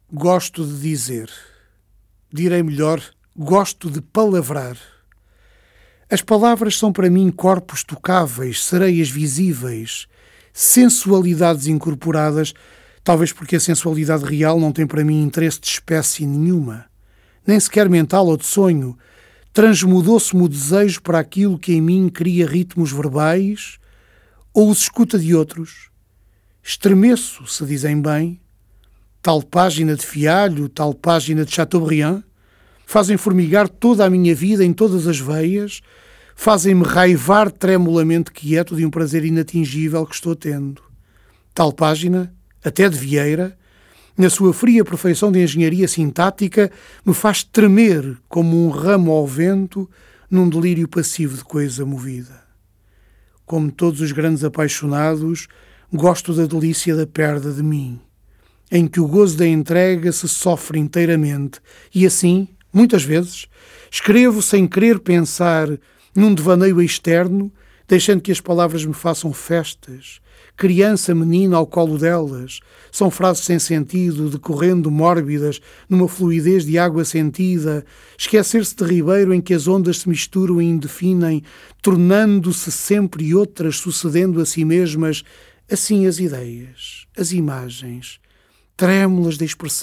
Gosto de dizer. Direi melhor, gosto de palavrar. As palavras são para mim corpos tocáveis, sereias visíveis, sensualidades incorporadas, talvez porque a sensualidade real não tem para mim interesse de espécie nenhuma, nem sequer mental ou de sonho. Transmudou-se-me o desejo para aquilo que em mim cria ritmos verbais ou os escuta de outros. Estremeço, se dizem bem, tal página de Fialho, tal página de Chateaubriand, fazem formigar toda a minha vida em todas as veias, fazem-me raivar tremulamente quieto de um prazer inatingível que estou tendo. Tal página, até de Vieira, na sua fria perfeição de engenharia sintática, me faz tremer como um ramo ao vento num delírio passivo de coisa movida. Como todos os grandes apaixonados, gosto da delícia da perda de mim, em que o gozo da entrega se sofre inteiramente e assim, muitas vezes, escrevo sem querer pensar num devaneio externo, deixando que as palavras me façam festas, criança, menina ao colo delas. São frases sem sentido, decorrendo mórbidas, numa fluidez de água sentida, esquecer-se de ribeiro em que as ondas se misturam e indefinem, tornando-se sempre outras, sucedendo a si mesmas, assim as ideias, as imagens, trêmulas de expressão.